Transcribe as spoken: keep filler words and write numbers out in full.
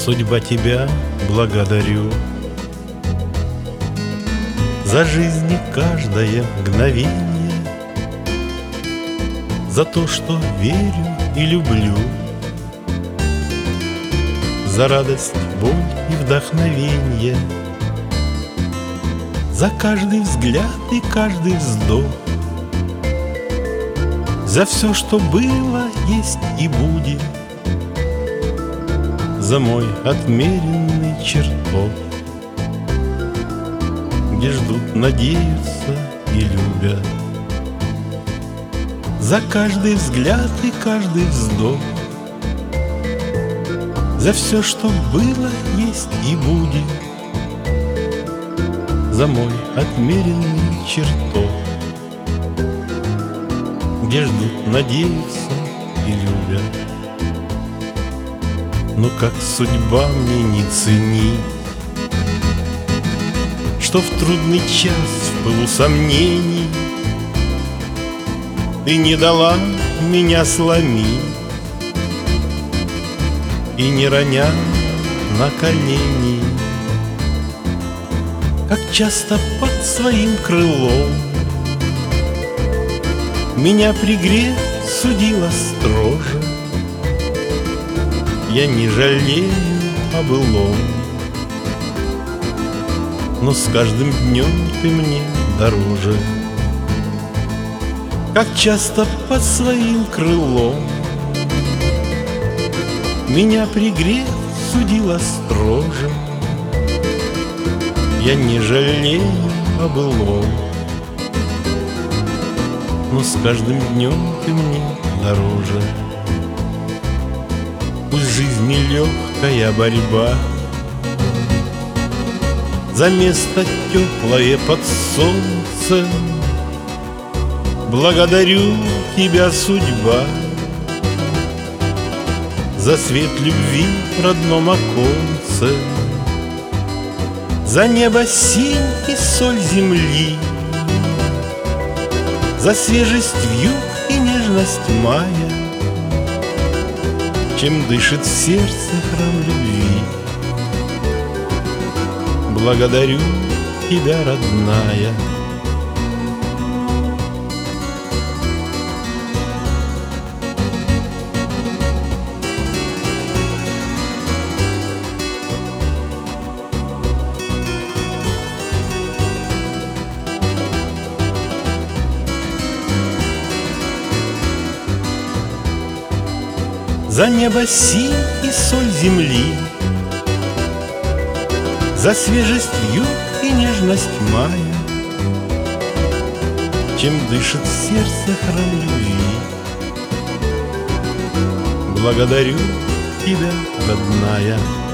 Судьба, тебя благодарю за жизни каждое мгновенье, за то, что верю и люблю, за радость, боль и вдохновенье, за каждый взгляд и каждый вздох, за все, что было, есть и будет, за мой отмеренный чертог, где ждут, надеются и любят, за каждый взгляд и каждый вздох, за все, что было, есть и будет, за мой отмеренный чертог, где ждут, надеются и любят. Но как судьба мне не ценить, что в трудный час, в пылу сомнений, ты не дала меня сломить и не роня на колени. Как часто под своим крылом меня пригрев судила строже, я не жалею о былом, но с каждым днем ты мне дороже. Как часто под своим крылом меня пригрев судила строже, я не жалею о былом, но с каждым днем ты мне дороже. Пусть в жизни легкая борьба за место теплое под солнцем, благодарю тебя, судьба, за свет любви в родном оконце, за небо синь и соль земли, за свежесть вьюг и нежность мая, чем дышит в сердце храм любви. Благодарю тебя, родная. За небо синь и соль земли, за свежесть вьюг и нежность мая, чем дышит в сердце храм любви. Благодарю тебя, родная.